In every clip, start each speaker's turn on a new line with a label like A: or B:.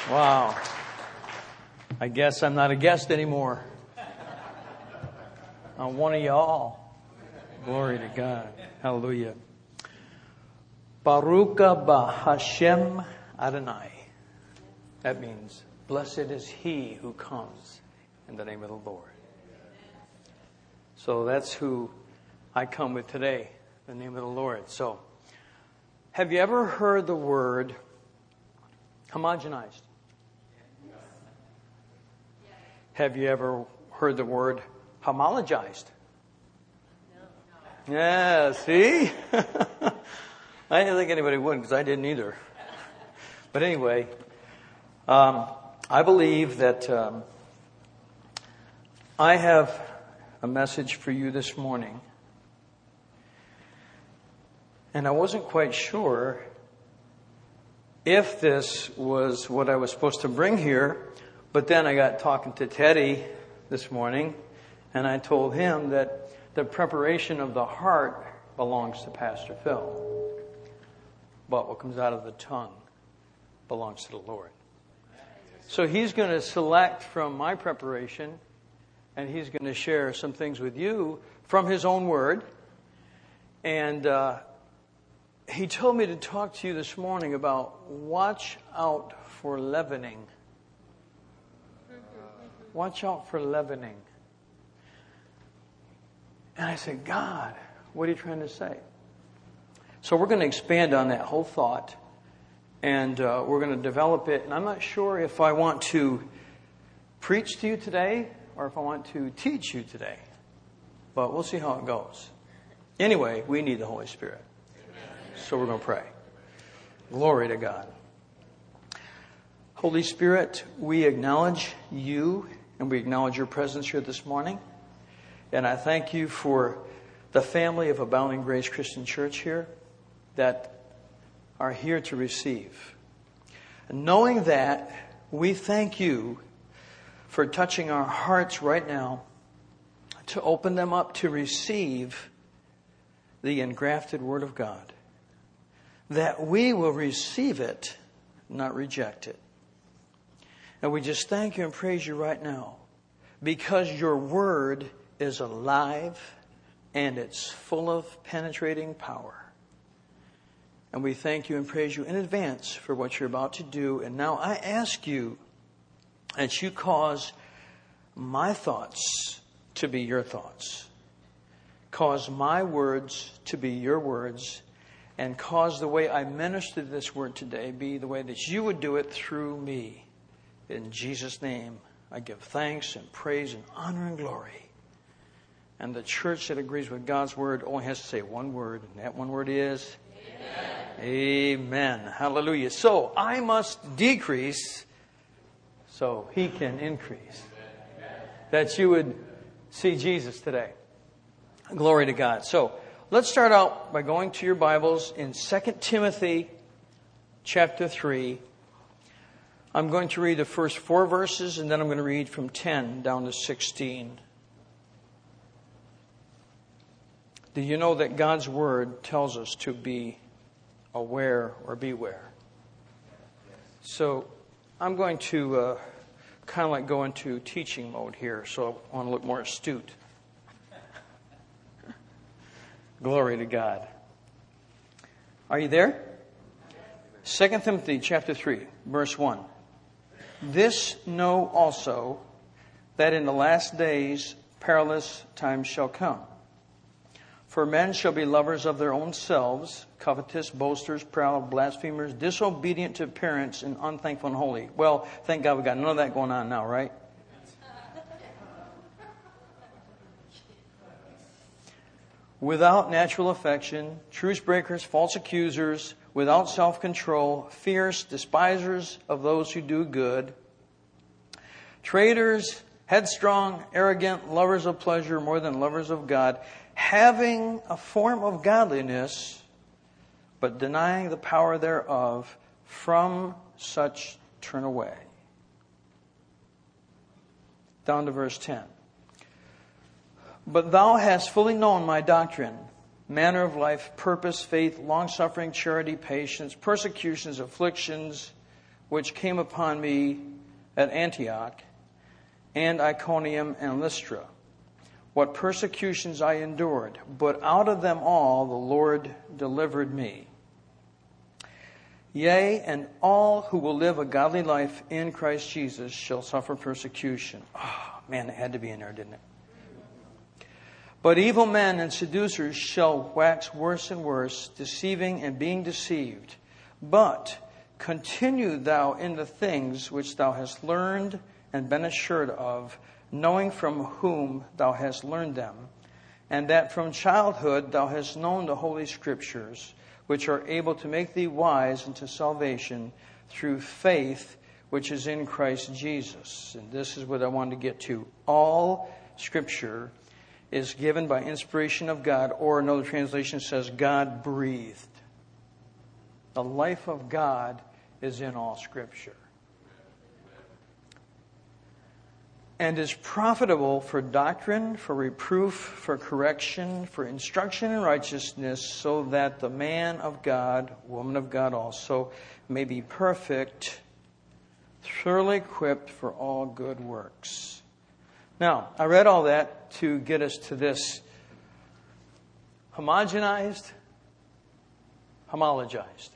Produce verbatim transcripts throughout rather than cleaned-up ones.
A: Wow. I guess I'm not a guest anymore. I'm one of y'all. Glory to God. Hallelujah. Baruch haba Hashem Adonai. That means, blessed is he who comes in the name of the Lord. So that's who I come with today, the name of the Lord. So, have you ever heard the word homogenized? Have you ever heard the word homologized? No. Yeah, see? I didn't think anybody would because I didn't either. But anyway, um, I believe that um, I have a message for you this morning. And I wasn't quite sure if this was what I was supposed to bring here. But then I got talking to Teddy this morning, and I told him that the preparation of the heart belongs to Pastor Phil. But what comes out of the tongue belongs to the Lord. So he's going to select from my preparation, and he's going to share some things with you from his own word. And uh, he told me to talk to you this morning about watch out for leavening. Watch out for leavening. And I said, God, what are you trying to say? So we're going to expand on that whole thought. And uh, we're going to develop it. And I'm not sure if I want to preach to you today or if I want to teach you today. But we'll see how it goes. Anyway, we need the Holy Spirit. So we're going to pray. Glory to God. Holy Spirit, we acknowledge you and we acknowledge your presence here this morning. And I thank you for the family of Abounding Grace Christian Church here that are here to receive. And knowing that, we thank you for touching our hearts right now to open them up to receive the engrafted Word of God. That we will receive it, not reject it. And we just thank you and praise you right now because your word is alive and it's full of penetrating power. And we thank you and praise you in advance for what you're about to do. And now I ask you that you cause my thoughts to be your thoughts. Cause my words to be your words. And cause the way I minister this word today be the way that you would do it through me. In Jesus' name, I give thanks and praise and honor and glory. And the church that agrees with God's word only has to say one word, and that one word is Amen. Amen. Hallelujah. So I must decrease so he can increase. Amen. That you would see Jesus today. Glory to God. So let's start out by going to your Bibles in Second Timothy chapter three. I'm going to read the first four verses, and then I'm going to read from ten down to sixteen. Do you know that God's Word tells us to be aware or beware? So I'm going to uh, kind of like go into teaching mode here, so I want to look more astute. Glory to God. Are you there? Second Timothy chapter three, verse one. This know also, that in the last days perilous times shall come. For men shall be lovers of their own selves, covetous, boasters, proud, blasphemers, disobedient to parents, and unthankful and unholy. Well, thank God we got none of that going on now, right? Without natural affection, truce breakers, false accusers, without self-control, fierce, despisers of those who do good, traitors, headstrong, arrogant, lovers of pleasure more than lovers of God, having a form of godliness, but denying the power thereof, from such turn away. Down to verse ten. But thou hast fully known my doctrine, manner of life, purpose, faith, long-suffering, charity, patience, persecutions, afflictions, which came upon me at Antioch and Iconium and Lystra, what persecutions I endured, but out of them all the Lord delivered me. Yea, and all who will live a godly life in Christ Jesus shall suffer persecution. Oh, man, it had to be in there, didn't it? But evil men and seducers shall wax worse and worse, deceiving and being deceived. But continue thou in the things which thou hast learned and been assured of, knowing from whom thou hast learned them, and that from childhood thou hast known the Holy Scriptures, which are able to make thee wise unto salvation through faith which is in Christ Jesus. And this is what I wanted to get to. All Scripture is given by inspiration of God, or another translation says God breathed. The life of God is in all Scripture. And is profitable for doctrine, for reproof, for correction, for instruction in righteousness, so that the man of God, woman of God also, may be perfect, thoroughly equipped for all good works. Now, I read all that to get us to this homogenized, homologized.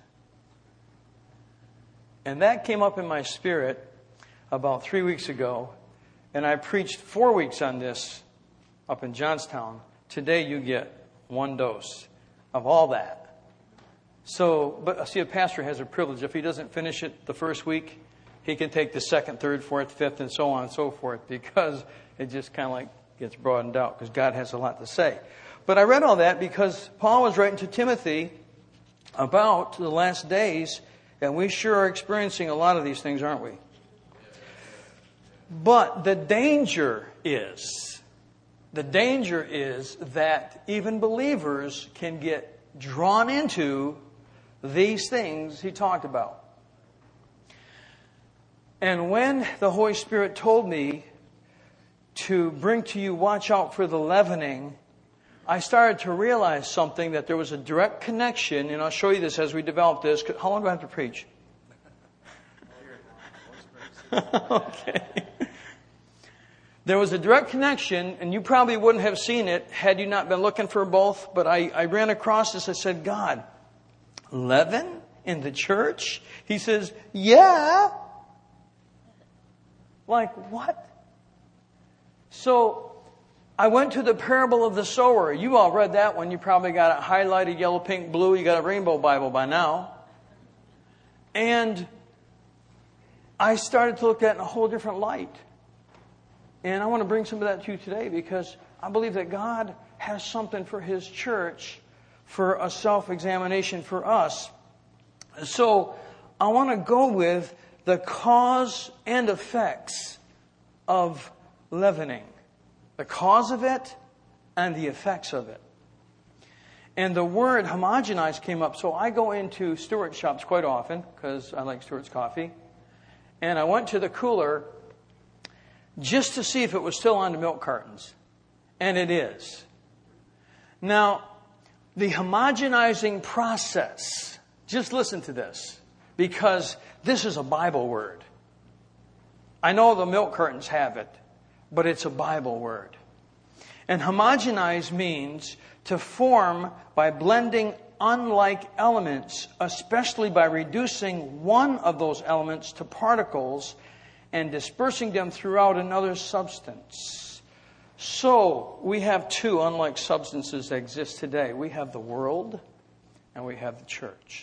A: And that came up in my spirit about three weeks ago. And I preached four weeks on this up in Johnstown. Today you get one dose of all that. So, but see, a pastor has a privilege. If he doesn't finish it the first week, he can take the second, third, fourth, fifth, and so on and so forth, because it just kind of like gets broadened out, because God has a lot to say. But I read all that because Paul was writing to Timothy about the last days, and we sure are experiencing a lot of these things, aren't we? But the danger is, the danger is that even believers can get drawn into these things he talked about. And when the Holy Spirit told me to bring to you, watch out for the leavening, I started to realize something, that there was a direct connection, and I'll show you this as we develop this. How long do I have to preach? Okay. There was a direct connection, and you probably wouldn't have seen it had you not been looking for both, but I, I ran across this. I said, God, leaven in the church? He says, yeah. Like, what? So I went to the parable of the sower. You all read that one. You probably got it highlighted yellow, pink, blue. You got a rainbow Bible by now. And I started to look at it in a whole different light. And I want to bring some of that to you today, because I believe that God has something for His church, for a self-examination for us. So I want to go with the cause and effects of leavening. The cause of it and the effects of it. And the word homogenize came up. So I go into Stewart's shops quite often, because I like Stewart's coffee. And I went to the cooler just to see if it was still on the milk cartons. And it is. Now, the homogenizing process, just listen to this, because this is a Bible word. I know the milk cartons have it, but it's a Bible word. And homogenize means to form by blending unlike elements, especially by reducing one of those elements to particles and dispersing them throughout another substance. So, we have two unlike substances that exist today. We have the world and we have the church.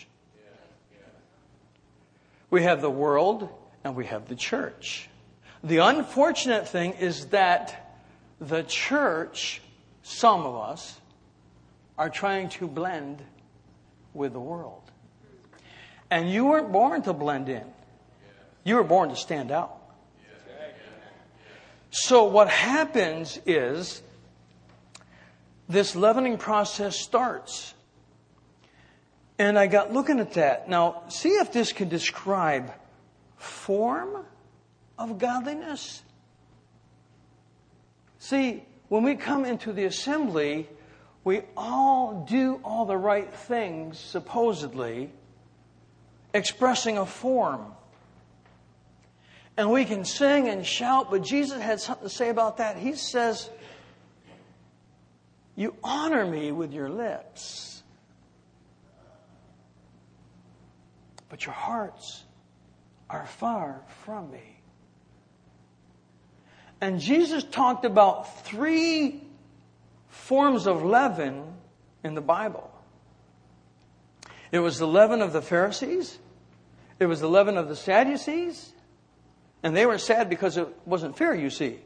A: We have the world and we have the church. The unfortunate thing is that the church, some of us, are trying to blend with the world. And you weren't born to blend in. You were born to stand out. So what happens is this leavening process starts. And I got looking at that. Now, see if this can describe form of godliness. See, when we come into the assembly, we all do all the right things, supposedly, expressing a form. And we can sing and shout, but Jesus had something to say about that. He says, you honor me with your lips, but your hearts are far from me. And Jesus talked about three forms of leaven in the Bible. It was the leaven of the Pharisees. It was the leaven of the Sadducees. And they were sad because it wasn't fair, you see.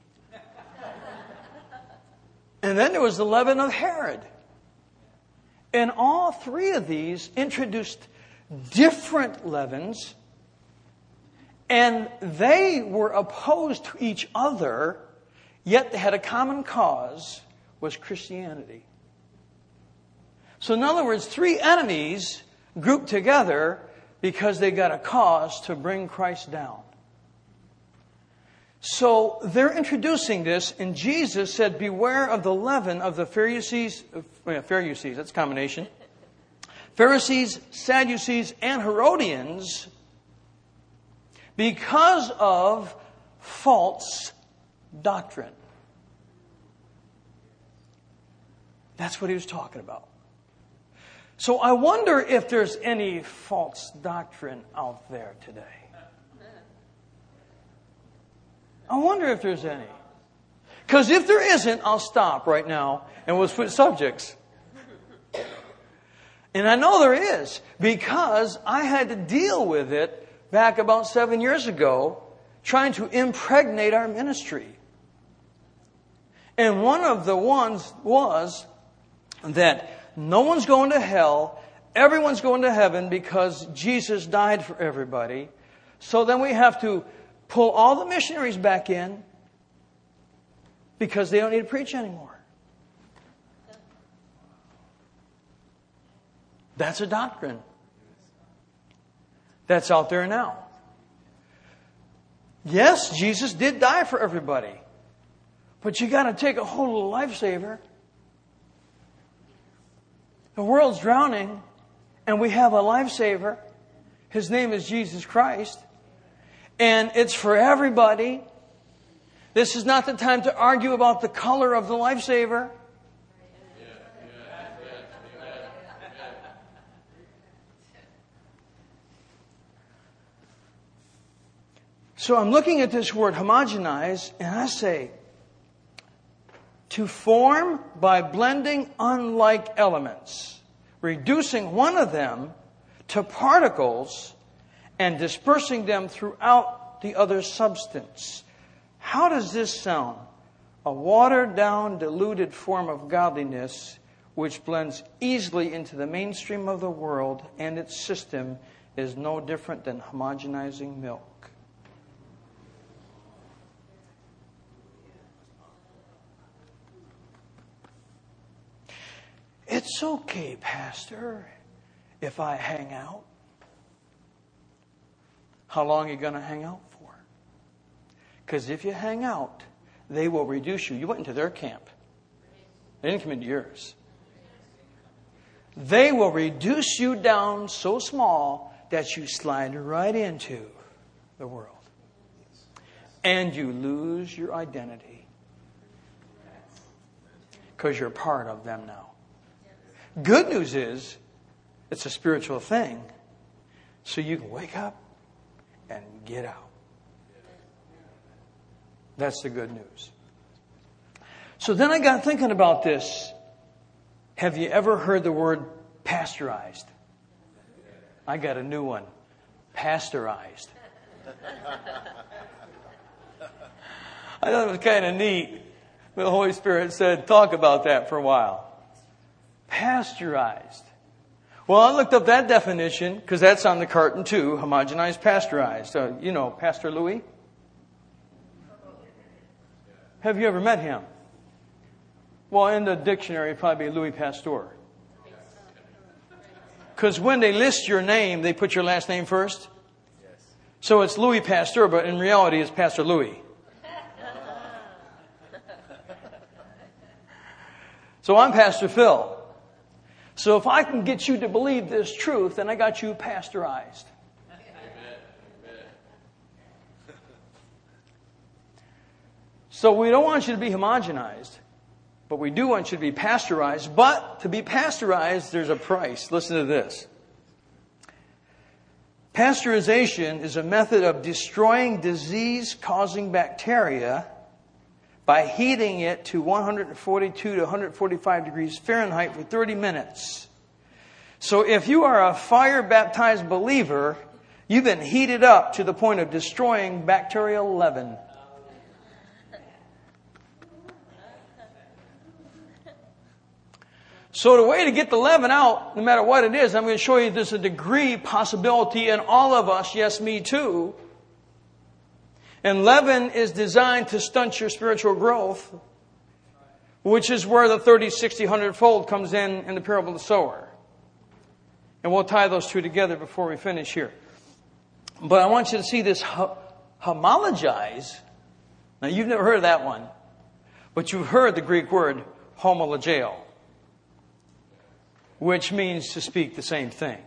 A: And then there was the leaven of Herod. And all three of these introduced different leavens. And they were opposed to each other, yet they had a common cause, was Christianity. So in other words, three enemies grouped together because they got a cause to bring Christ down. So they're introducing this, and Jesus said, beware of the leaven of the Pharisees, uh, Pharisees, that's a combination, Pharisees, Sadducees, and Herodians, because of false doctrine. That's what he was talking about. So I wonder if there's any false doctrine out there today. I wonder if there's any. Because if there isn't, I'll stop right now and we'll switch subjects. And I know there is, because I had to deal with it back about seven years ago, trying to impregnate our ministry. And one of the ones was that no one's going to hell, everyone's going to heaven because Jesus died for everybody. So then we have to pull all the missionaries back in because they don't need to preach anymore. That's a doctrine that's out there now. Yes, Jesus did die for everybody. But you got to take a hold of the lifesaver. The world's drowning, and we have a lifesaver. His name is Jesus Christ. And it's for everybody. This is not the time to argue about the color of the lifesaver. So I'm looking at this word homogenize, and I say, to form by blending unlike elements, reducing one of them to particles and dispersing them throughout the other substance. How does this sound? A watered down, diluted form of godliness which blends easily into the mainstream of the world, and its system is no different than homogenizing milk. It's okay, Pastor, if I hang out. How long are you going to hang out for? Because if you hang out, they will reduce you. You went into their camp. They didn't come into yours. They will reduce you down so small that you slide right into the world. And you lose your identity. Because you're part of them now. Good news is, it's a spiritual thing. So you can wake up and get out. That's the good news. So then I got thinking about this. Have you ever heard the word pasteurized? I got a new one. Pasteurized. I thought it was kind of neat. The Holy Spirit said, talk about that for a while. Pasteurized. Well, I looked up that definition because that's on the carton too. Homogenized, pasteurized. Uh, you know, Pastor Louis? Have you ever met him? Well, in the dictionary, it'd probably be Louis Pasteur. Because when they list your name, they put your last name first. So it's Louis Pasteur, but in reality, it's Pastor Louis. So I'm Pastor Phil. So if I can get you to believe this truth, then I got you pasteurized. So we don't want you to be homogenized, but we do want you to be pasteurized. But to be pasteurized, there's a price. Listen to this. Pasteurization is a method of destroying disease-causing bacteria by heating it to one forty-two to one forty-five degrees Fahrenheit for thirty minutes. So if you are a fire-baptized believer, you've been heated up to the point of destroying bacterial leaven. So the way to get the leaven out, no matter what it is, I'm going to show you there's a degree possibility in all of us, yes, me too. And leaven is designed to stunt your spiritual growth, which is where the thirty, sixty, one hundred fold comes in in the parable of the sower. And we'll tie those two together before we finish here. But I want you to see this homologize. Now, you've never heard of that one, but you've heard the Greek word homologeo, which means to speak the same thing.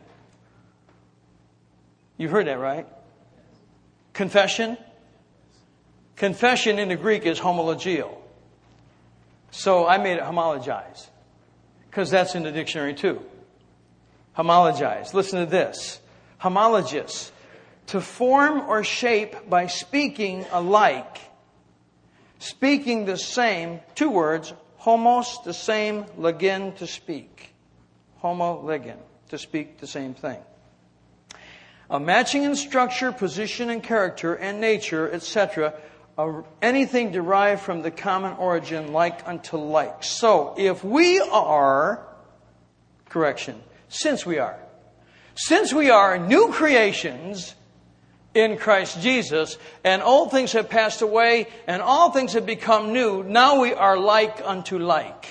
A: You've heard that, right? Confession. Confession in the Greek is homologeo. So I made it homologize, because that's in the dictionary too. Homologize. Listen to this. Homologous. To form or shape by speaking alike. Speaking the same. Two words. Homos, the same. Legen, to speak. Homo, legen. To speak the same thing. A matching in structure, position, and character, and nature, et cetera. Anything derived from the common origin, like unto like. So, if we are, correction, since we are, since we are new creations in Christ Jesus, and old things have passed away, and all things have become new, now we are like unto like.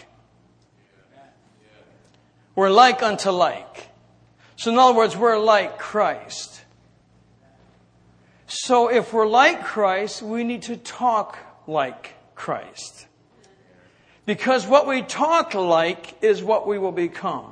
A: We're like unto like. So in other words, we're like Christ. So if we're like Christ, we need to talk like Christ. Because what we talk like is what we will become.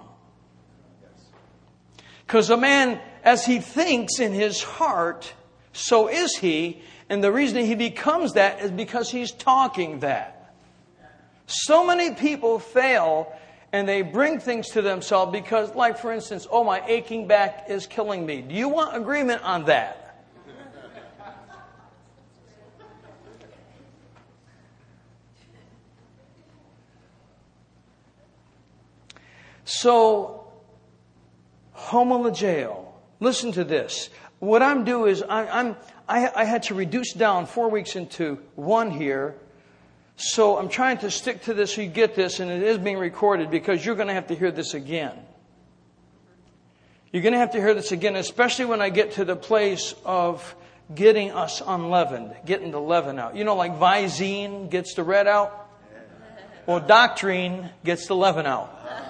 A: Because a man, as he thinks in his heart, so is he. And the reason he becomes that is because he's talking that. So many people fail and they bring things to themselves because, like for instance, oh, my aching back is killing me. Do you want agreement on that? So, homologeo. Listen to this. What I'm doing is I, I'm I, I had to reduce down four weeks into one here. So I'm trying to stick to this so you get this, and it is being recorded because you're going to have to hear this again. You're going to have to hear this again, especially when I get to the place of getting us unleavened, getting the leaven out. You know, like Visine gets the red out? Well, doctrine gets the leaven out.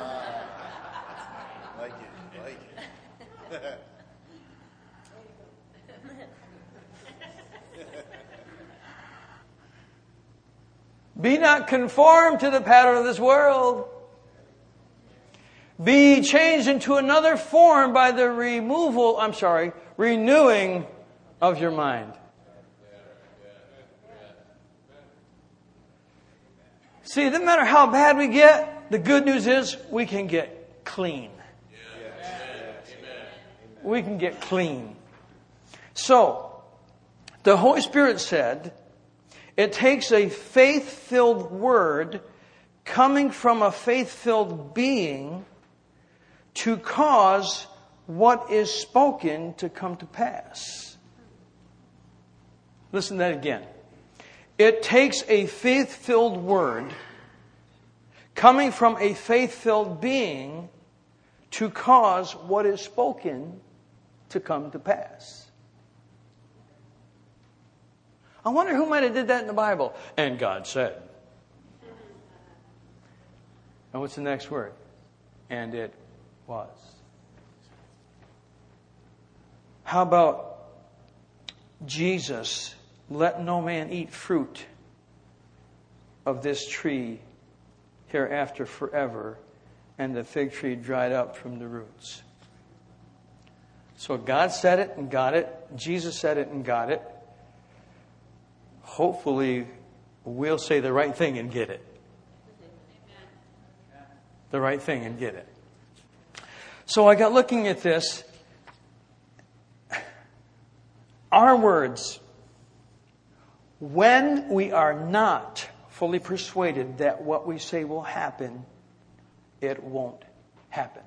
A: Be not conformed to the pattern of this world. Be changed into another form by the removal, I'm sorry, renewing of your mind. See, it doesn't matter how bad we get, the good news is we can get clean. We can get clean. So, the Holy Spirit said, it takes a faith-filled word coming from a faith-filled being to cause what is spoken to come to pass. Listen to that again. It takes a faith-filled word coming from a faith-filled being to cause what is spoken to come to pass. I wonder who might have did that in the Bible. And God said. And what's the next word? And it was. How about Jesus, let no man eat fruit of this tree hereafter forever, and the fig tree dried up from the roots. So God said it and got it. Jesus said it and got it. Hopefully, we'll say the right thing and get it. The right thing and get it. So I got looking at this. Our words, when we are not fully persuaded that what we say will happen, it won't happen.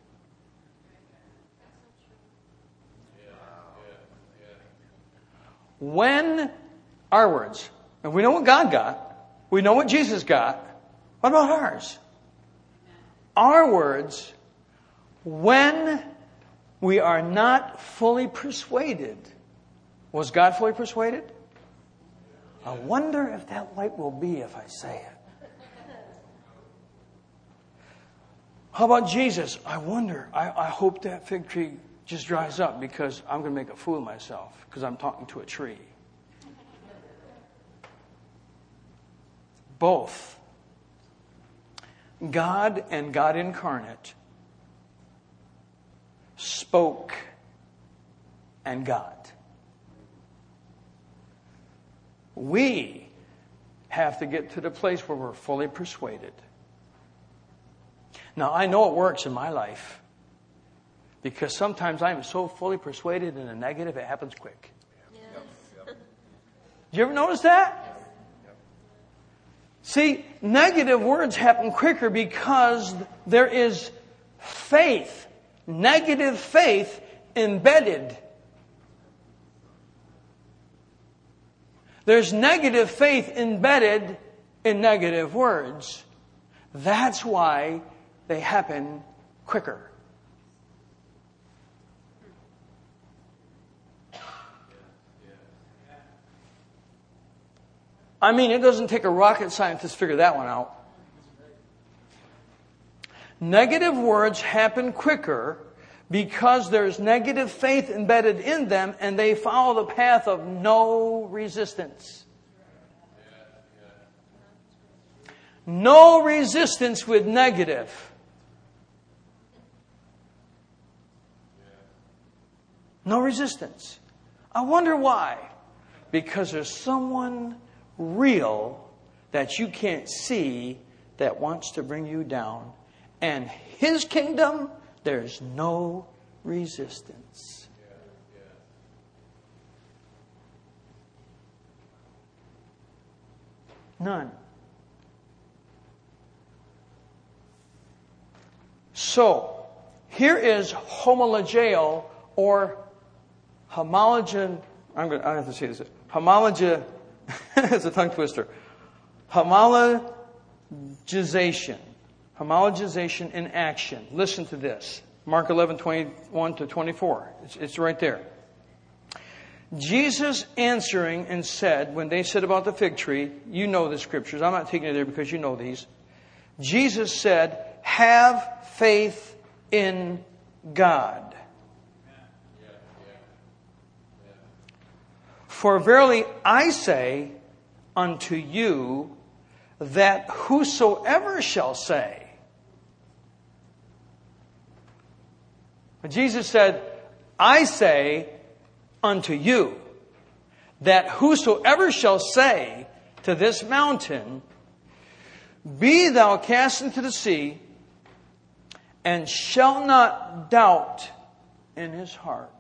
A: When our words, and we know what God got, we know what Jesus got, what about ours? Our words, when we are not fully persuaded. Was God fully persuaded? I wonder if that light will be if I say it. How about Jesus? I wonder, I, I hope that fig tree just dries up because I'm going to make a fool of myself because I'm talking to a tree. Both God and God incarnate spoke and got. We have to get to the place where we're fully persuaded. Now, I know it works in my life because sometimes I'm so fully persuaded in a negative, it happens quick. Yes. Did you ever notice that? See, negative words happen quicker because there is faith, negative faith embedded. There's negative faith embedded in negative words. That's why they happen quicker. I mean, it doesn't take a rocket scientist to figure that one out. Negative words happen quicker because there's negative faith embedded in them and they follow the path of no resistance. No resistance with negative. No resistance. I wonder why. Because there's someone real that you can't see that wants to bring you down. And his kingdom, there's no resistance. None. So, here is homologeo or homologen. I'm going to, I have to say this. Homologia. It's a tongue twister. Homologization. Homologization in action. Listen to this. Mark eleven, twenty-one to twenty-four. It's, it's right there. Jesus answering and said, when they said about the fig tree, you know the scriptures. I'm not taking it there because you know these. Jesus said, have faith in God. For verily I say unto you that whosoever shall say. But Jesus said, I say unto you that whosoever shall say to this mountain, be thou cast into the sea, and shall not doubt in his heart,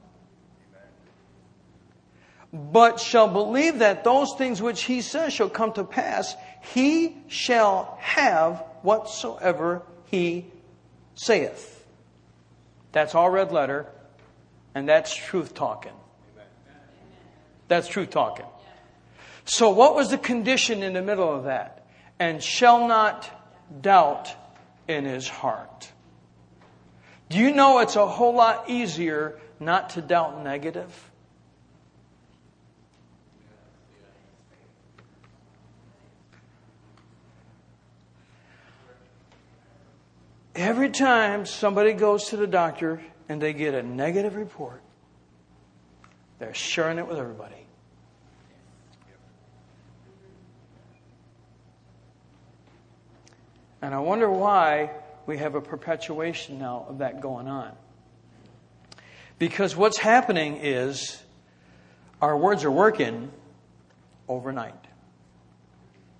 A: but shall believe that those things which he says shall come to pass, he shall have whatsoever he saith. That's all red letter, and that's truth talking. That's truth talking. So what was the condition in the middle of that? And shall not doubt in his heart. Do you know it's a whole lot easier not to doubt negative? Every time somebody goes to the doctor and they get a negative report, they're sharing it with everybody. And I wonder why we have a perpetuation now of that going on. Because what's happening is our words are working overnight.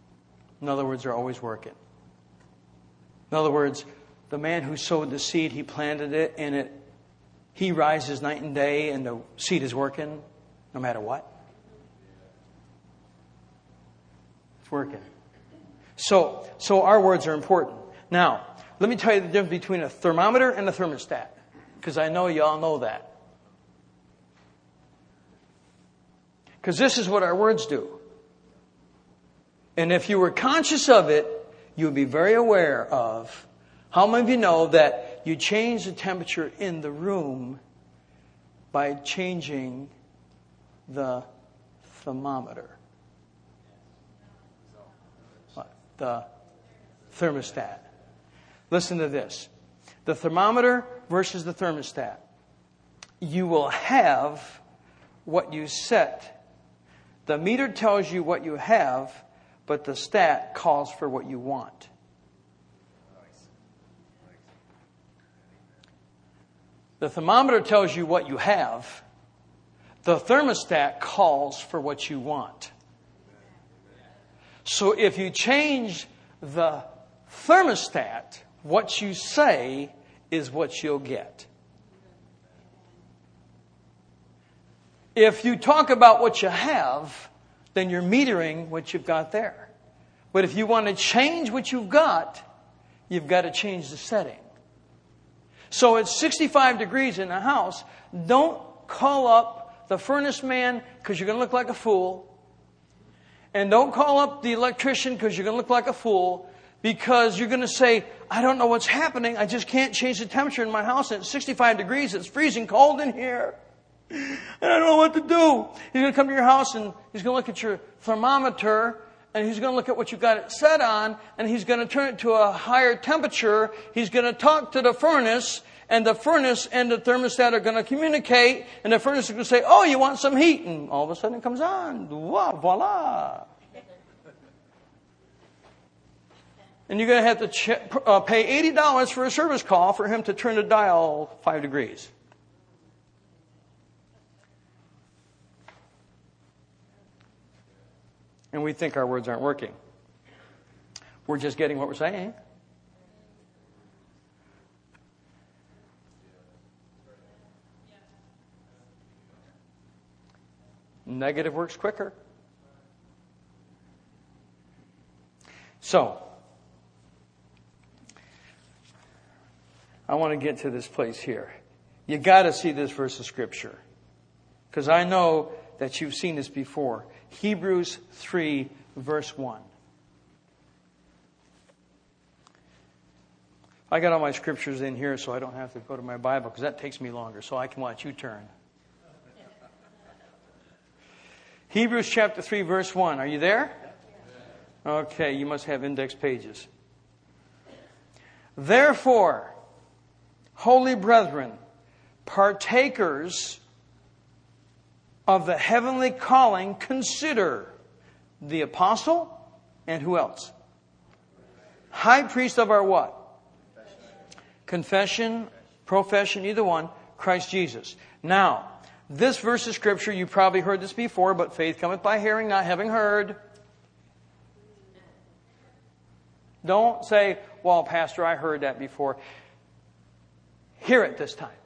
A: In other words, they're always working. In other words, the man who sowed the seed, he planted it, and it he rises night and day, and the seed is working no matter what. It's working. So, so our words are important. Now, let me tell you the difference between a thermometer and a thermostat, because I know you all know that. Because this is what our words do. And if you were conscious of it, you would be very aware of how many of you know that you change the temperature in the room by changing the thermometer. What? The thermostat. Listen to this. The thermometer versus the thermostat. You will have what you set. The meter tells you what you have, but the stat calls for what you want. The thermometer tells you what you have. The thermostat calls for what you want. So if you change the thermostat, what you say is what you'll get. If you talk about what you have, then you're metering what you've got there. But if you want to change what you've got, you've got to change the setting. So it's sixty-five degrees in the house. Don't call up the furnace man because you're going to look like a fool. And don't call up the electrician because you're going to look like a fool. Because you're going to say, I don't know what's happening. I just can't change the temperature in my house. And it's sixty-five degrees. It's freezing cold in here. And I don't know what to do. He's going to come to your house and he's going to look at your thermometer. And he's going to look at what you've got it set on, and he's going to turn it to a higher temperature. He's going to talk to the furnace, and the furnace and the thermostat are going to communicate, and the furnace is going to say, oh, you want some heat? And all of a sudden it comes on. Voila. And you're going to have to ch- uh, pay eighty dollars for a service call for him to turn the dial five degrees. And we think our words aren't working. We're just getting what we're saying. Negative works quicker. So, I want to get to this place here. You got to see this verse of Scripture. Because I know that you've seen this before. Hebrews three, verse one. I got all my scriptures in here so I don't have to go to my Bible because that takes me longer, so I can watch you turn. Hebrews chapter three, verse one. Are you there? Okay, you must have index pages. Therefore, holy brethren, partakers of the heavenly calling, consider the apostle and who else? High priest of our what? Confession, profession, either one, Christ Jesus. Now, this verse of Scripture, you probably heard this before, but faith cometh by hearing, not having heard. Don't say, well, Pastor, I heard that before. Hear it this time.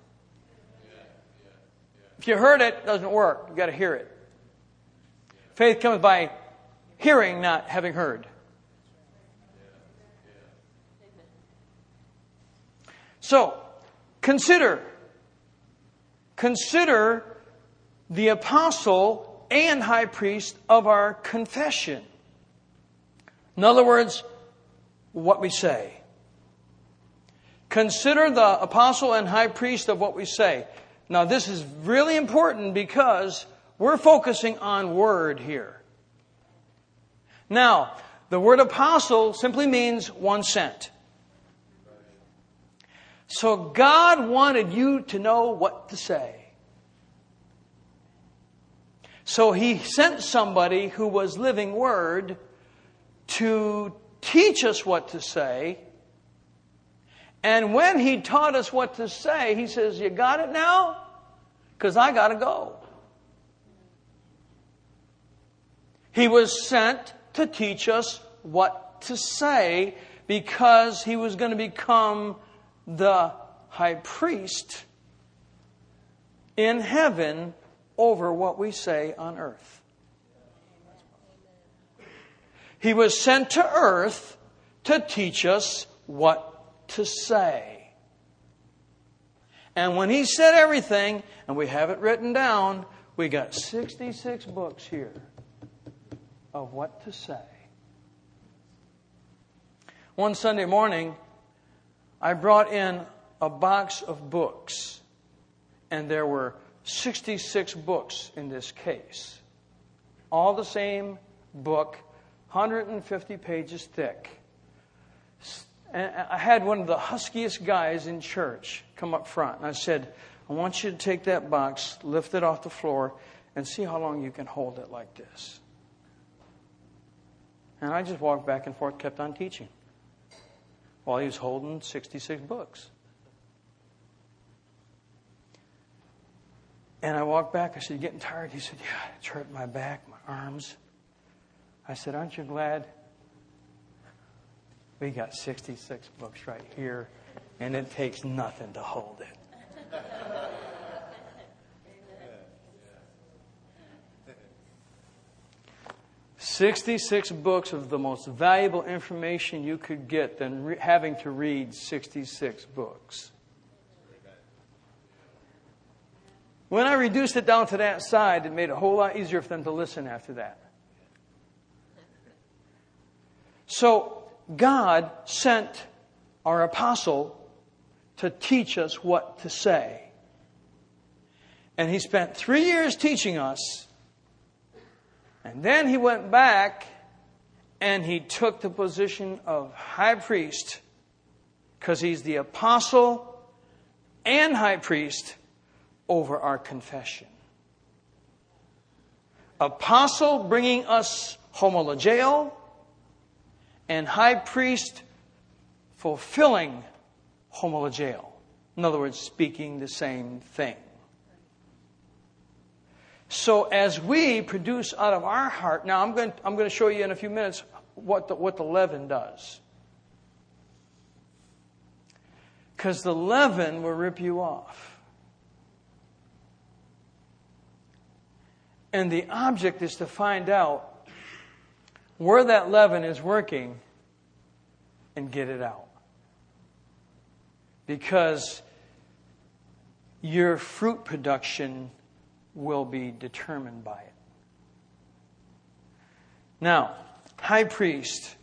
A: If you heard it, it doesn't work. You've got to hear it. Faith comes by hearing, not having heard. So, consider. Consider the apostle and high priest of our confession. In other words, what we say. Consider the apostle and high priest of what we say. Now, this is really important because we're focusing on word here. Now, the word apostle simply means one sent. So God wanted you to know what to say. So He sent somebody who was living word to teach us what to say. And when He taught us what to say, He says, you got it now? Because I got to go. He was sent to teach us what to say, because he was going to become the high priest in heaven over what we say on earth. He was sent to earth to teach us what to say. And when he said everything, and we have it written down, we got sixty-six books here of what to say. One Sunday morning, I brought in a box of books, and there were sixty-six books in this case. All the same book, one hundred fifty pages thick. And I had one of the huskiest guys in church come up front, and I said, I want you to take that box, lift it off the floor, and see how long you can hold it like this. And I just walked back and forth, kept on teaching, while he was holding sixty-six books. And I walked back. I said, you getting tired? He said, yeah, it's hurting my back, my arms. I said, aren't you glad? We got sixty-six books right here, and it takes nothing to hold it. sixty-six books of the most valuable information you could get than re- having to read sixty-six books. When I reduced it down to that side, it made it a whole lot easier for them to listen after that. So, God sent our apostle to teach us what to say. And he spent three years teaching us. And then he went back and he took the position of high priest, because he's the apostle and high priest over our confession. Apostle bringing us homologeo, and high priest fulfilling homologeo. In other words, speaking the same thing. So as we produce out of our heart, now I'm going to, I'm going to show you in a few minutes what the, what the leaven does. Because the leaven will rip you off. And the object is to find out where that leaven is working and get it out. Because your fruit production will be determined by it. Now, high priest,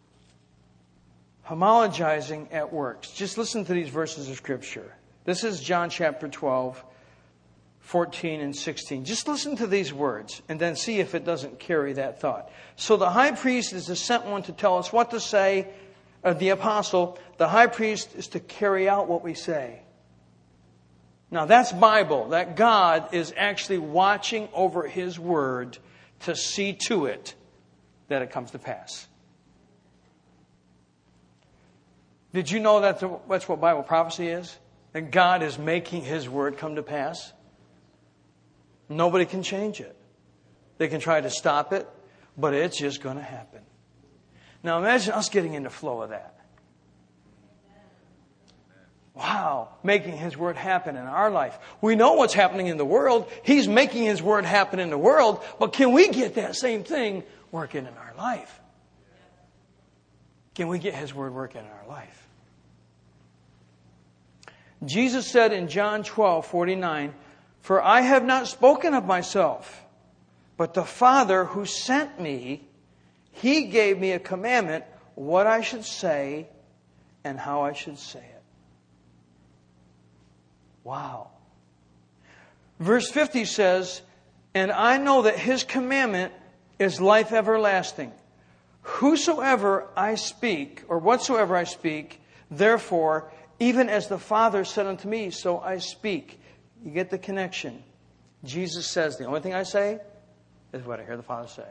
A: homologizing at works. Just listen to these verses of Scripture. This is John chapter twelve, fourteen and sixteen. Just listen to these words and then see if it doesn't carry that thought. So the high priest is the sent one to tell us what to say. Of the apostle, the high priest is to carry out what we say. Now that's Bible. That God is actually watching over His word to see to it that it comes to pass. Did you know that that's what Bible prophecy is? That God is making His word come to pass? Nobody can change it. They can try to stop it, but it's just going to happen. Now imagine us getting in the flow of that. Wow, making His word happen in our life. We know what's happening in the world. He's making His word happen in the world, but can we get that same thing working in our life? Can we get His word working in our life? Jesus said in John twelve forty-nine, "For I have not spoken of myself, but the Father who sent me, He gave me a commandment, what I should say and how I should say it." Wow. Verse fifty says, "And I know that His commandment is life everlasting. Whosoever I speak, or whatsoever I speak, therefore, even as the Father said unto me, so I speak." You get the connection. Jesus says, the only thing I say is what I hear the Father say.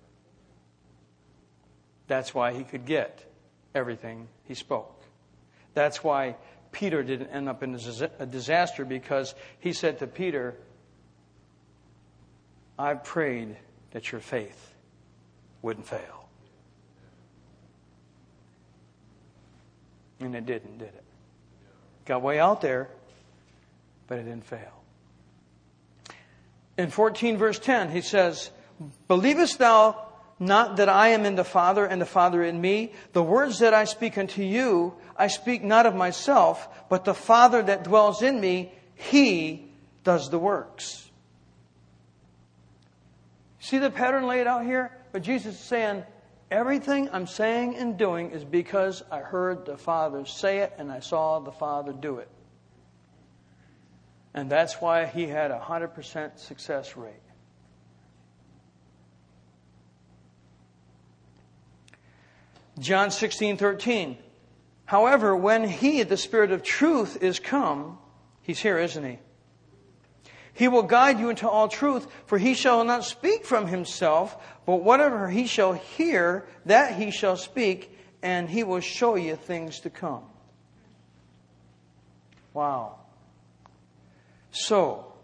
A: That's why He could get everything He spoke. That's why Peter didn't end up in a disaster, because he said to Peter, "I prayed that your faith wouldn't fail." And it didn't, did it? Got way out there, but it didn't fail. In fourteen verse ten, he says, believest thou not that I am in the Father and the Father in me? The words that I speak unto you, I speak not of myself, but the Father that dwells in me, He does the works. See the pattern laid out here? But Jesus is saying, everything I'm saying and doing is because I heard the Father say it and I saw the Father do it. And that's why He had a one hundred percent success rate. John sixteen thirteen. However, when He, the Spirit of truth, is come, He's here, isn't He? He will guide you into all truth, for He shall not speak from Himself, but whatever He shall hear, that He shall speak, and He will show you things to come. Wow. So,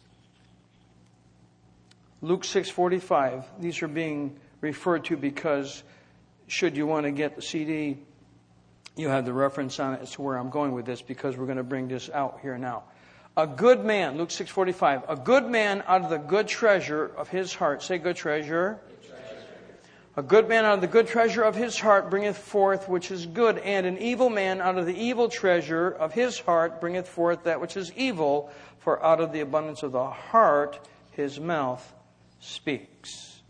A: Luke six forty-five, these are being referred to because should you want to get the C D, you have the reference on it as to where I'm going with this, because we're going to bring this out here now. A good man, Luke six forty-five, a good man out of the good treasure of his heart. Say good treasure. Good treasure. A good man out of the good treasure of his heart bringeth forth which is good. And an evil man out of the evil treasure of his heart bringeth forth that which is evil. For out of the abundance of the heart his mouth speaks.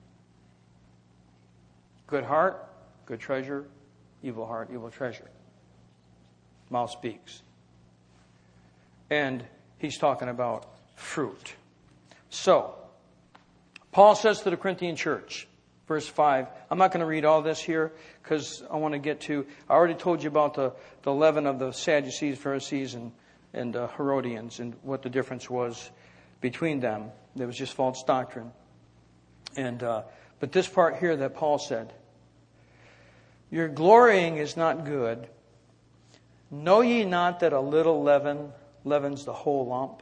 A: Good heart, good treasure. Evil heart, evil treasure. Mouth speaks. And he's talking about fruit. So, Paul says to the Corinthian church, verse five, I'm not going to read all this here because I want to get to, I already told you about the, the leaven of the Sadducees, Pharisees, and, and uh, Herodians, and what the difference was between them. There was just false doctrine. And uh, but this part here that Paul said, your glorying is not good. Know ye not that a little leaven leavens the whole lump?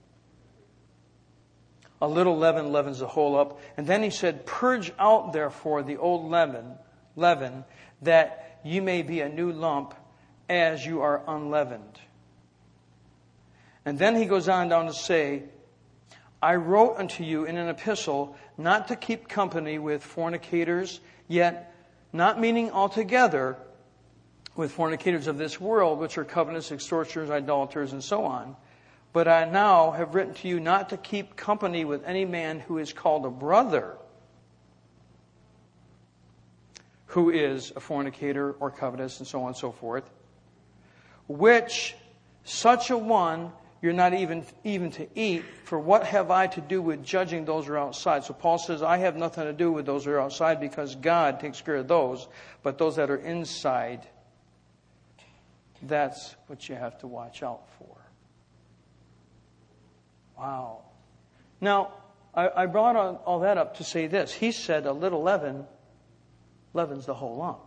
A: A little leaven leavens the whole lump. And then he said, purge out therefore the old leaven, leaven, that ye may be a new lump, as you are unleavened. And then he goes on down to say, I wrote unto you in an epistle not to keep company with fornicators, yet not meaning altogether with fornicators of this world, which are covetous, extortioners, idolaters, and so on. But I now have written to you not to keep company with any man who is called a brother, who is a fornicator or covetous, and so on and so forth, which such a one you're not even, even to eat, for what have I to do with judging those who are outside? So Paul says, I have nothing to do with those who are outside because God takes care of those. But those that are inside, that's what you have to watch out for. Wow. Now, I, I brought all, all that up to say this. He said a little leaven leavens the whole lump.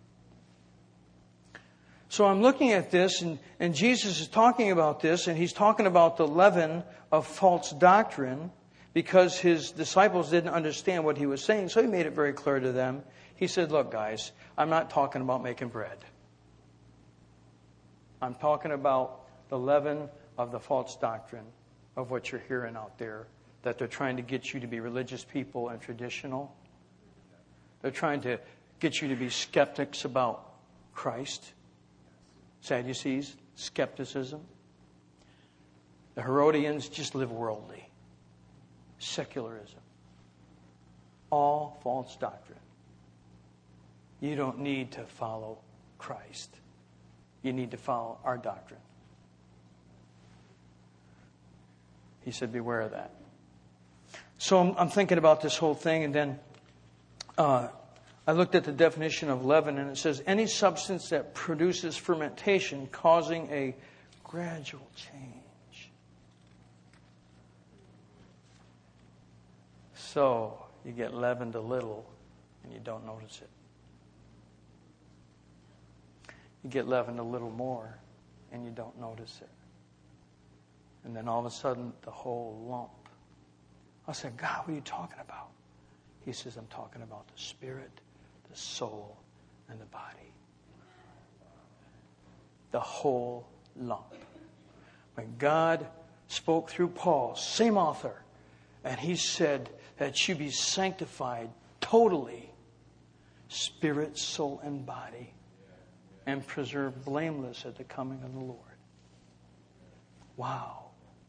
A: So I'm looking at this, and, and Jesus is talking about this, and he's talking about the leaven of false doctrine because his disciples didn't understand what he was saying. So he made it very clear to them. He said, look, guys, I'm not talking about making bread. I'm talking about the leaven of the false doctrine of what you're hearing out there, that they're trying to get you to be religious people and traditional. They're trying to get you to be skeptics about Christ. Sadducees, skepticism. The Herodians just live worldly. Secularism. All false doctrine. You don't need to follow Christ. You need to follow our doctrine. He said, beware of that. So I'm, I'm thinking about this whole thing, and then uh, I looked at the definition of leaven, and it says, any substance that produces fermentation causing a gradual change. So you get leavened a little, and you don't notice it. You get leavened a little more, and you don't notice it. And then all of a sudden, the whole lump. I said, God, what are you talking about? He says, I'm talking about the spirit, the soul, and the body. the whole lump. When God spoke through Paul, same author, and he said that you be sanctified totally, spirit, soul, and body, and preserved blameless at the coming of the Lord. Wow.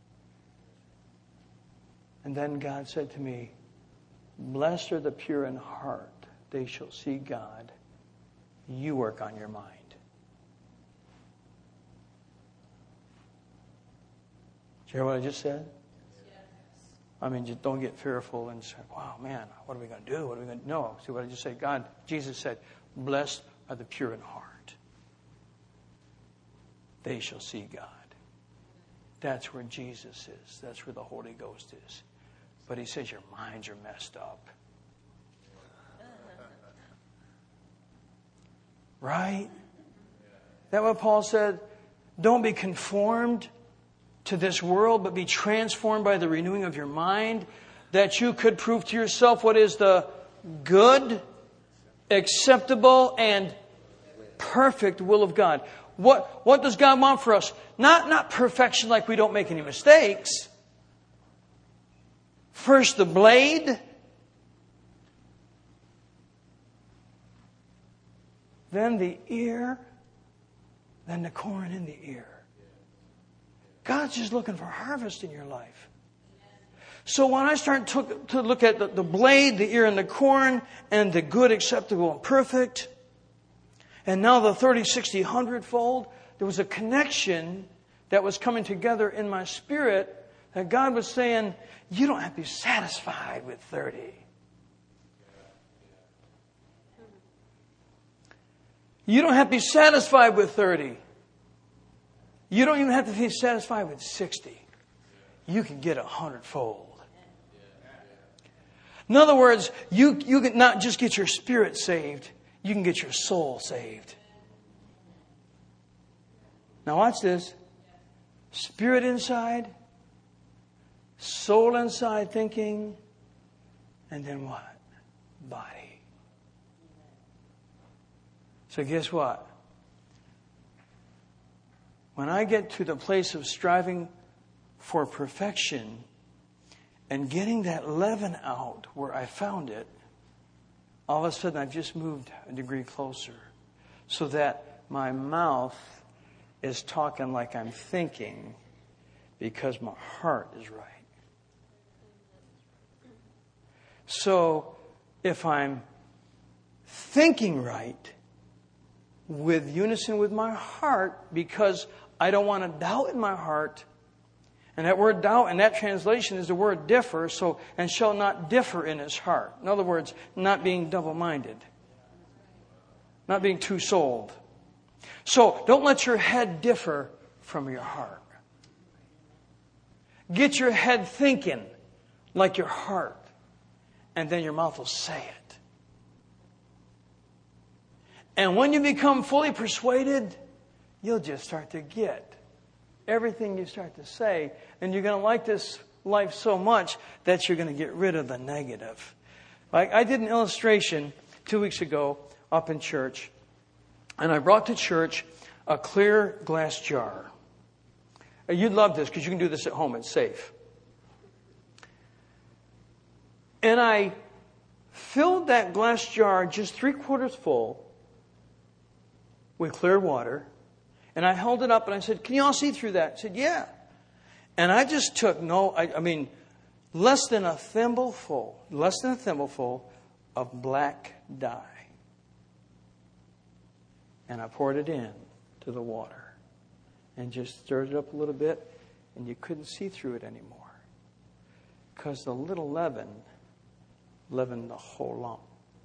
A: And then God said to me, blessed are the pure in heart, they shall see God. You work on your mind. Did you hear what I just said? Yes. I mean, just don't get fearful and say, wow, man, what are we going to do? What are we going to do? No. See what I just said? God, Jesus said, blessed are the pure in heart. They shall see God. That's where Jesus is. That's where the Holy Ghost is. But he says your minds are messed up. Right? That what Paul said? Don't be conformed to this world, but be transformed by the renewing of your mind, that you could prove to yourself what is the good, acceptable, and perfect will of God. What, what does God want for us? Not, not perfection like we don't make any mistakes. First the blade, then the ear, then the corn in the ear. God's just looking for harvest in your life. So when I start to, to look at the, the blade, the ear, and the corn, and the good, acceptable, and perfect, and now the thirty, sixty, one hundred fold, there was a connection that was coming together in my spirit that God was saying, you don't have to be satisfied with thirty. You don't have to be satisfied with thirty. You don't even have to be satisfied with sixty. You can get a hundredfold. In other words, you, you can not just get your spirit saved, you can get your soul saved. Now watch this. Spirit inside, soul inside thinking, and then what? Body. So guess what? When I get to the place of striving for perfection and getting that leaven out where I found it, all of a sudden I've just moved a degree closer so that my mouth is talking like I'm thinking because my heart is right. So if I'm thinking right with unison with my heart, because I don't want to doubt in my heart. And that word doubt in that translation is the word differ. So, and shall not differ in his heart. In other words, not being double-minded. Not being two-souled. So, don't let your head differ from your heart. Get your head thinking like your heart. And then your mouth will say it. And when you become fully persuaded, you'll just start to get everything you start to say. And you're going to like this life so much that you're going to get rid of the negative. Like I did an illustration two weeks ago up in church. And I brought to church a clear glass jar. You'd love this because you can do this at home. It's safe. And I filled that glass jar just three quarters full with clear water. And I held it up and I said, can you all see through that? I said, yeah. And I just took no, I, I mean, less than a thimbleful, less than a thimbleful of black dye. And I poured it in to the water and just stirred it up a little bit, and you couldn't see through it anymore. Because the little leaven leavened the whole lump.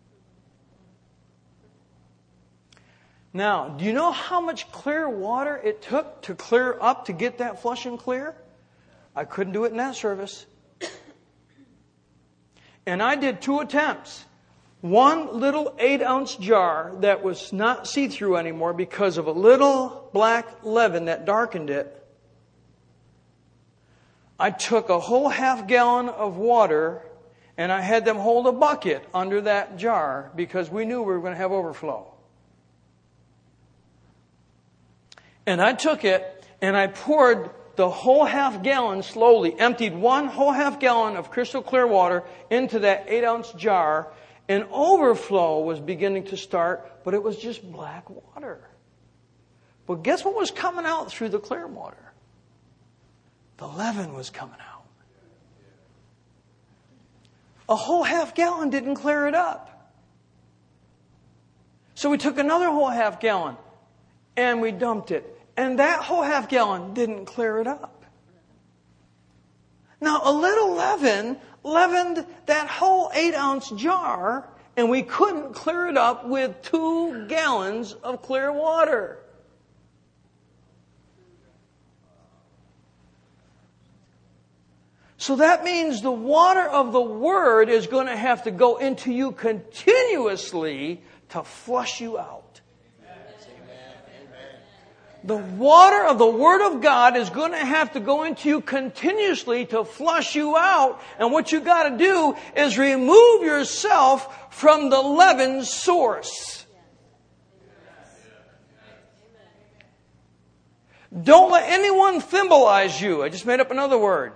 A: Now, do you know how much clear water it took to clear up to get that flush and clear? I couldn't do it in that service. And I did two attempts. One little eight-ounce jar that was not see-through anymore because of a little black leaven that darkened it. I took a whole half gallon of water and I had them hold a bucket under that jar because we knew we were going to have overflow. And I took it and I poured the whole half gallon slowly, emptied one whole half gallon of crystal clear water into that eight ounce jar. And overflow was beginning to start, but it was just black water. But guess what was coming out through the clear water? The leaven was coming out. A whole half gallon didn't clear it up. So we took another whole half gallon and we dumped it. And that whole half gallon didn't clear it up. Now, a little leaven leavened that whole eight ounce jar, and we couldn't clear it up with two gallons of clear water. So that means the water of the Word is going to have to go into you continuously to flush you out. The water of the Word of God is going to have to go into you continuously to flush you out. And what you got to do is remove yourself from the leaven source. Don't let anyone symbolize you. I just made up another word.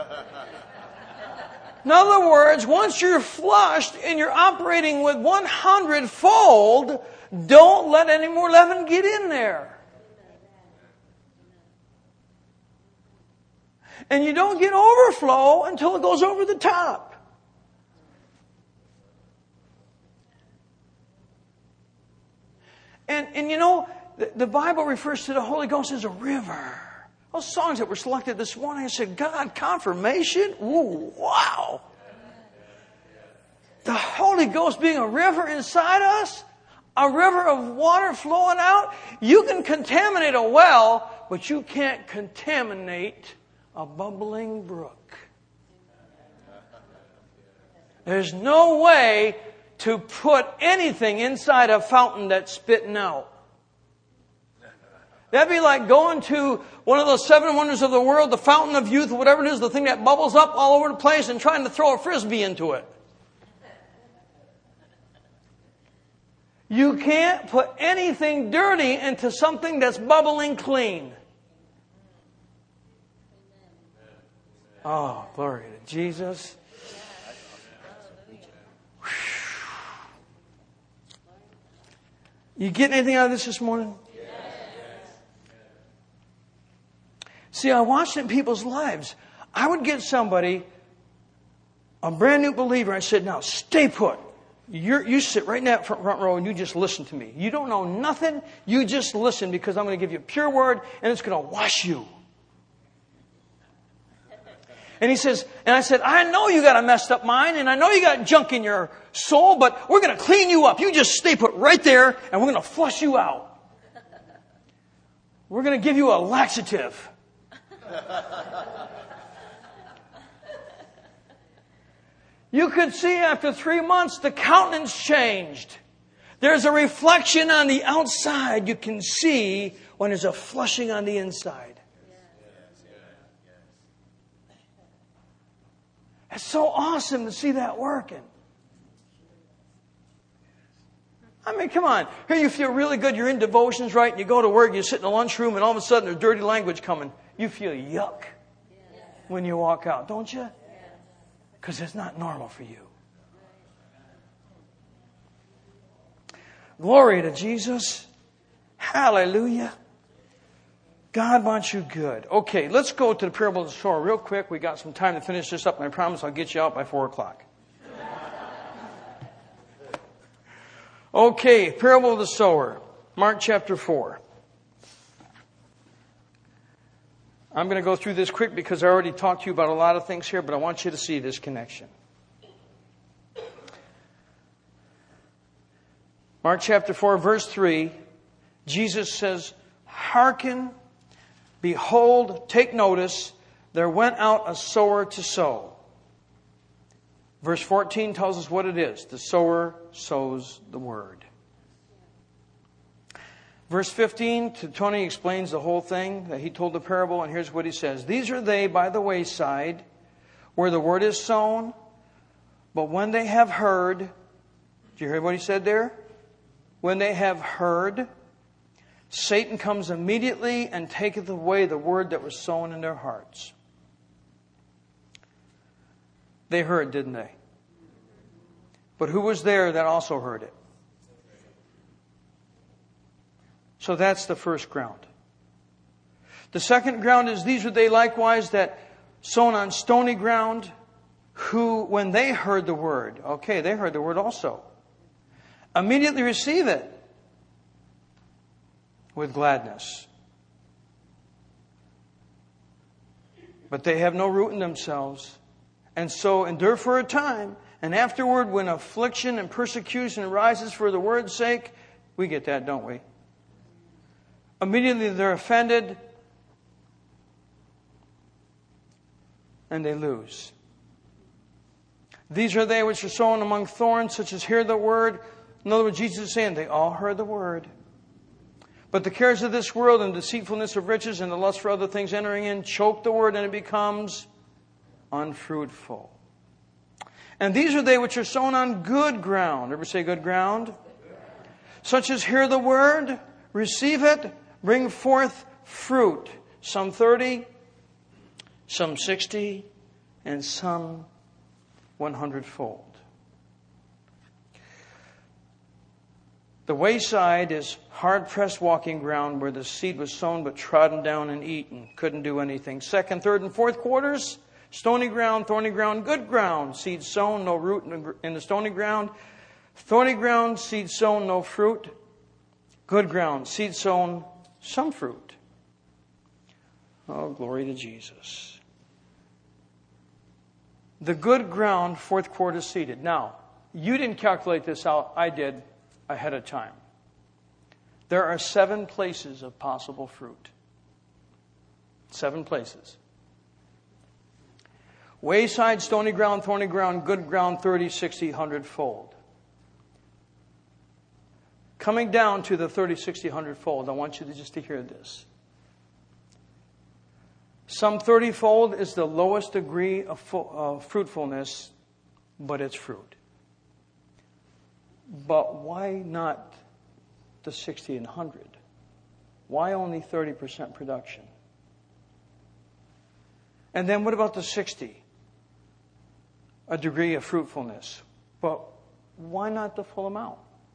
A: In other words, once you're flushed and you're operating with one hundred fold, don't let any more leaven get in there. And you don't get overflow until it goes over the top. And, and you know, the, the Bible refers to the Holy Ghost as a river. Those songs that were selected this morning, I said, God, confirmation? Ooh, wow. The Holy Ghost being a river inside us, a river of water flowing out. You can contaminate a well, but you can't contaminate a bubbling brook. There's no way to put anything inside a fountain that's spitting out. That'd be like going to one of those seven wonders of the world, the fountain of youth, whatever it is, the thing that bubbles up all over the place, and trying to throw a frisbee into it. You can't put anything dirty into something that's bubbling clean. Oh, glory to Jesus. You getting anything out of this this morning? See, I watched it in people's lives. I would get somebody, a brand new believer, I said, now stay put. You're, you sit right in that front, front row and you just listen to me. You don't know nothing. You just listen, because I'm going to give you a pure word and it's going to wash you. And he says, and I said, I know you got a messed up mind and I know you got junk in your soul, but we're going to clean you up. You just stay put right there and we're going to flush you out. We're going to give you a laxative. You could see after three months the countenance changed. There's a reflection on the outside you can see when there's a flushing on the inside. It's so awesome to see that working. I mean, come on. Here you feel really good. You're in devotions, right? And you go to work, you sit in the lunchroom, and all of a sudden there's dirty language coming. You feel yuck when you walk out, don't you? Because it's not normal for you. Glory to Jesus. Hallelujah. God wants you good. Okay, let's go to the parable of the sower real quick. We got some time to finish this up, and I promise I'll get you out by four o'clock. Okay, parable of the sower. Mark chapter four. I'm going to go through this quick because I already talked to you about a lot of things here, but I want you to see this connection. Mark chapter four, verse three. Jesus says, hearken, behold, take notice, there went out a sower to sow. Verse fourteen tells us what it is. The sower sows the word. Verse fifteen, Tony explains the whole thing that he told the parable, and here's what he says. These are they by the wayside, where the word is sown, but when they have heard, did you hear what he said there? When they have heard, Satan comes immediately and taketh away the word that was sown in their hearts. They heard, didn't they? But who was there that also heard it? So that's the first ground. The second ground is, these are they likewise that sown on stony ground, who, when they heard the word, okay, they heard the word also, immediately receive it with gladness. But they have no root in themselves, and so endure for a time. And afterward, when affliction and persecution arises for the word's sake, we get that, don't we? Immediately they're offended, and they lose. These are they which are sown among thorns, such as hear the word. In other words, Jesus is saying they all heard the word. But the cares of this world and deceitfulness of riches and the lust for other things entering in choke the word, and it becomes unfruitful. And these are they which are sown on good ground. Ever say good ground? Such as hear the word, receive it, bring forth fruit. Some thirty, some sixty, and some one hundredfold. The wayside is hard-pressed walking ground where the seed was sown but trodden down and eaten. Couldn't do anything. Second, third, and fourth quarters, stony ground, thorny ground, good ground. Seed sown, no root in the stony ground. Thorny ground, seed sown, no fruit. Good ground, seed sown, some fruit. Oh, glory to Jesus. The good ground, fourth quarter seeded. Now, you didn't calculate this out. I did ahead of time. There are seven places of possible fruit. Seven places. Wayside, stony ground, thorny ground, good ground, thirty, sixty, one hundred fold. Coming down to the thirty, sixty, one hundred fold, I want you to just to hear this. Some thirty fold is the lowest degree of, fu- of fruitfulness, but it's fruit. But why not the sixty and one hundred? Why only thirty percent production? And then what about the sixty? A degree of fruitfulness. But why not the full amount?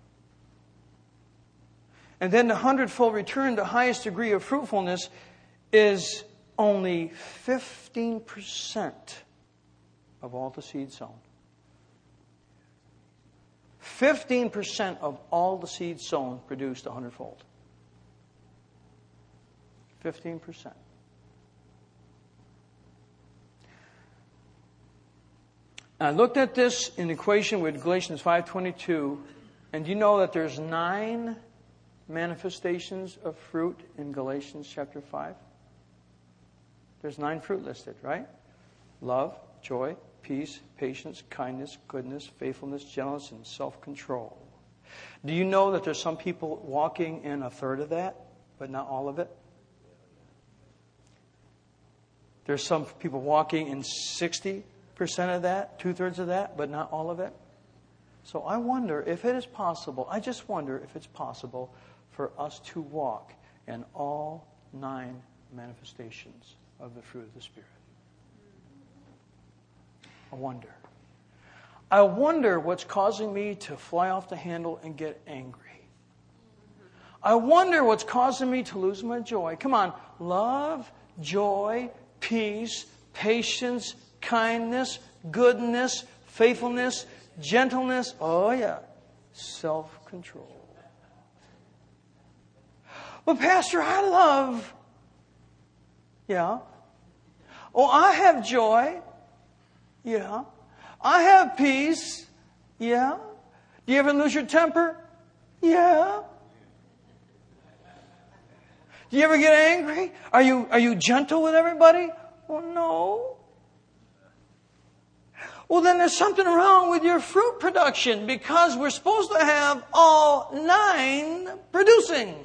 A: And then the hundredfold return, the highest degree of fruitfulness, is only fifteen percent of all the seed sown. fifteen percent of all the seed sown produced a hundredfold. fifteen percent. I looked at this in equation with Galatians five twenty-two, and you know that there's nine manifestations of fruit in Galatians chapter five? There's nine fruit listed, right? Love, joy, peace, patience, kindness, goodness, faithfulness, gentleness, and self-control. Do you know that there's some people walking in a third of that, but not all of it? There's some people walking in sixty percent of that, two-thirds of that, but not all of it. So I wonder if it is possible, I just wonder if it's possible for us to walk in all nine manifestations of the fruit of the Spirit. I wonder. I wonder what's causing me to fly off the handle and get angry. I wonder what's causing me to lose my joy. Come on. Love, joy, peace, patience, kindness, goodness, faithfulness, gentleness. Oh, yeah. Self-control. Well, Pastor, I love. Yeah. Oh, I have joy. Yeah. I have peace. Yeah. Do you ever lose your temper? Yeah. Do you ever get angry? Are you are you gentle with everybody? Well, no. Well, then there's something wrong with your fruit production, because we're supposed to have all nine producing.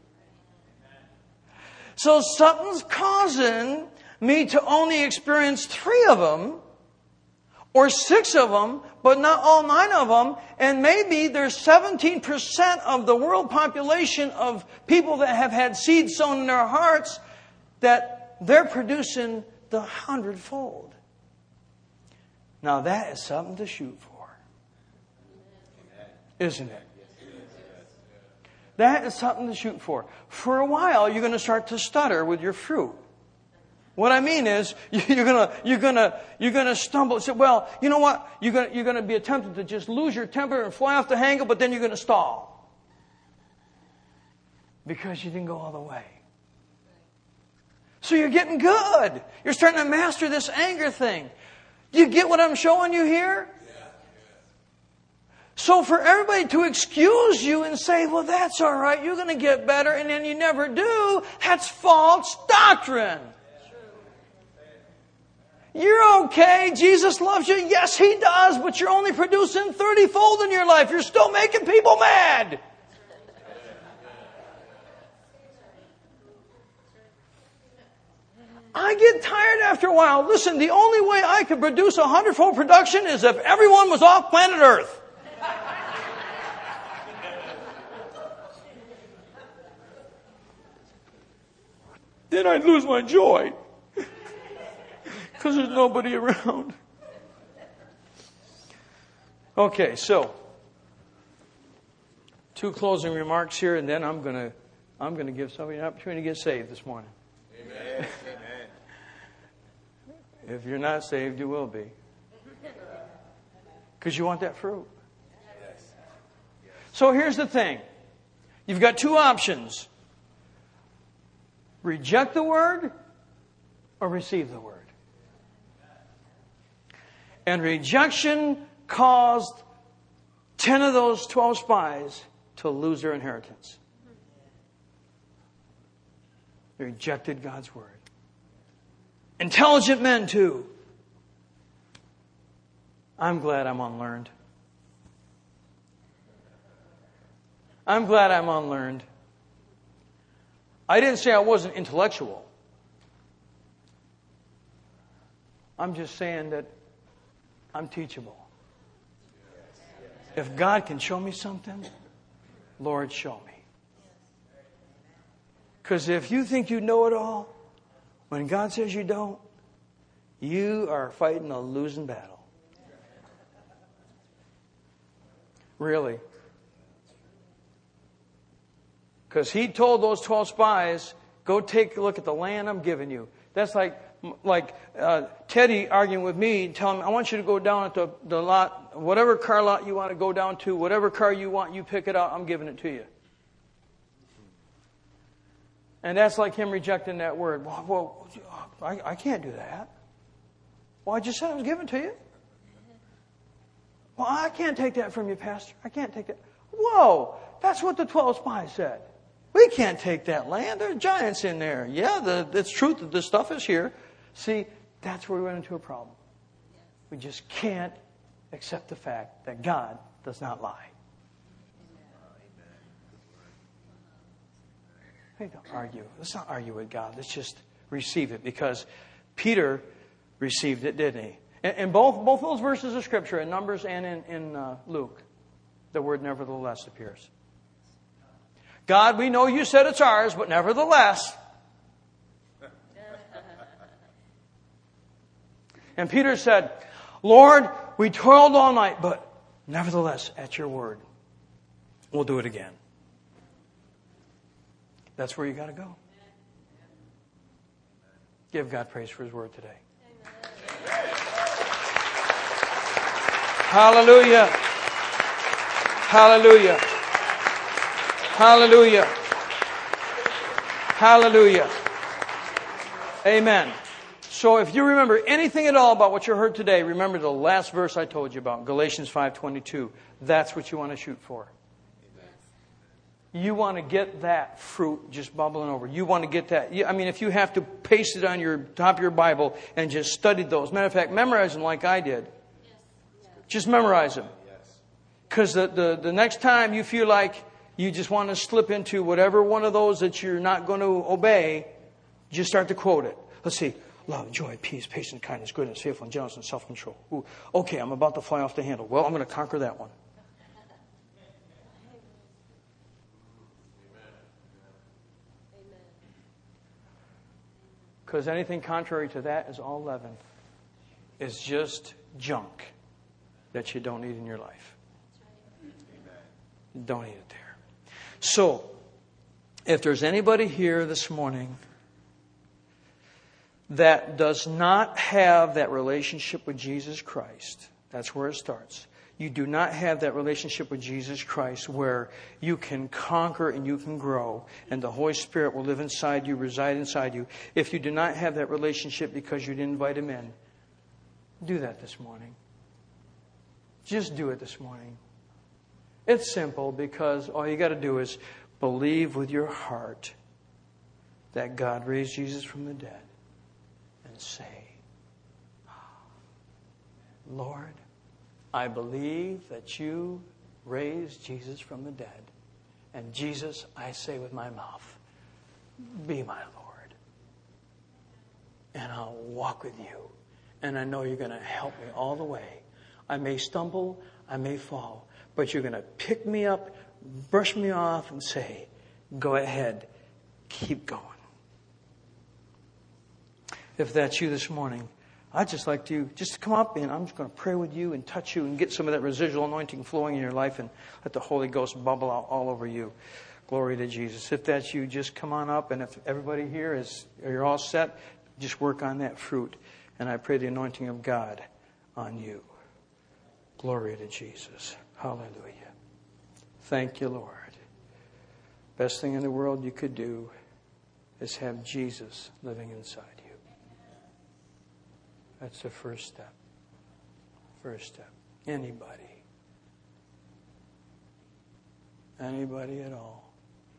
A: So something's causing me to only experience three of them, or six of them, but not all nine of them. And maybe there's seventeen percent of the world population of people that have had seed sown in their hearts that they're producing the hundredfold. Now that is something to shoot for, isn't it? That is something to shoot for. For a while, you're going to start to stutter with your fruit. What I mean is, you're gonna, you're gonna, you're gonna stumble. Say, well, you know what? You're gonna, you're gonna be tempted to just lose your temper and fly off the handle, but then you're gonna stall because you didn't go all the way. So you're getting good. You're starting to master this anger thing. Do you get what I'm showing you here? So for everybody to excuse you and say, well, that's all right, you're going to get better, and then you never do, that's false doctrine. You're okay. Jesus loves you. Yes, He does. But you're only producing thirty-fold in your life. You're still making people mad. I get tired after a while. Listen, the only way I could produce a hundredfold production is if everyone was off planet Earth. Then I'd lose my joy. Because there's nobody around. Okay, so two closing remarks here, and then I'm gonna I'm gonna give somebody an opportunity to get saved this morning.
B: Amen.
A: If you're not saved, you will be. Because you want that fruit. So here's the thing. You've got two options. Reject the word or receive the word. And rejection caused ten of those twelve spies to lose their inheritance. They rejected God's word. Intelligent men too. I'm glad I'm unlearned. I'm glad I'm unlearned. I didn't say I wasn't intellectual. I'm just saying that I'm teachable. If God can show me something, Lord, show me. Because if you think you know it all, when God says you don't, you are fighting a losing battle. Really. Because He told those twelve spies, go take a look at the land I'm giving you. That's like like uh, Teddy arguing with me, telling me, I want you to go down at the, the lot, whatever car lot you want to go down to, whatever car you want, you pick it out, I'm giving it to you. And that's like him rejecting that word. Well, well I, I can't do that. Well, I just said I was giving it to you. Well, I can't take that from you, Pastor. I can't take that. Whoa, that's what the twelve spies said. We can't take that land. There are giants in there. Yeah, the, it's true that the stuff is here. See, that's where we run into a problem. We just can't accept the fact that God does not lie. Hey, don't argue. Let's not argue with God. Let's just receive it, because Peter received it, didn't he? In, in both both those verses of Scripture, in Numbers and in, in uh, Luke, the word nevertheless appears. God, we know you said it's ours, but nevertheless. And Peter said, Lord, we toiled all night, but nevertheless, at your word, we'll do it again. That's where you got to go. Give God praise for His word today. Hallelujah. Hallelujah. Hallelujah. Hallelujah. Amen. So if you remember anything at all about what you heard today, remember the last verse I told you about, Galatians five twenty-two. That's what you want to shoot for. You want to get that fruit just bubbling over. You want to get that. I mean, if you have to paste it on your top of your Bible and just study those. Matter of fact, memorize them like I did. Just memorize them. Because the, the, the next time you feel like you just want to slip into whatever one of those that you're not going to obey, just start to quote it. Let's see. love, joy, peace, patience, kindness, goodness, faithfulness, gentleness, and self-control. Ooh, okay, I'm about to fly off the handle. Well, I'm going to conquer that one. Because anything contrary to that is all leaven. It's just junk that you don't need in your life. You don't need it there. So, if there's anybody here this morning that does not have that relationship with Jesus Christ, that's where it starts. You do not have that relationship with Jesus Christ where you can conquer and you can grow and the Holy Spirit will live inside you, reside inside you. If you do not have that relationship because you didn't invite Him in, do that this morning. Just do it this morning. It's simple because all you got to do is believe with your heart that God raised Jesus from the dead and say, Lord, I believe that you raised Jesus from the dead. And Jesus, I say with my mouth, be my Lord. And I'll walk with you. And I know you're going to help me all the way. I may stumble, I may fall, but you're going to pick me up, brush me off, and say, go ahead, keep going. If that's you this morning, I'd just like to just come up and I'm just going to pray with you and touch you and get some of that residual anointing flowing in your life and let the Holy Ghost bubble out all over you. Glory to Jesus. If that's you, just come on up. And if everybody here is, you're all set, just work on that fruit. And I pray the anointing of God on you. Glory to Jesus. Hallelujah. Thank you, Lord. Best thing in the world you could do is have Jesus living inside you. That's the first step. First step. Anybody. Anybody at all.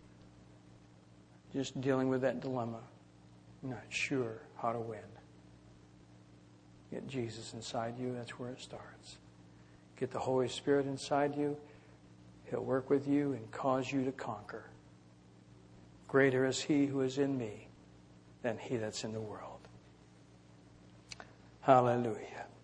A: Just dealing with that dilemma. Not sure how to win. Get Jesus inside you. That's where it starts. Get the Holy Spirit inside you. He'll work with you and cause you to conquer. Greater is He who is in me than he that's in the world. Hallelujah.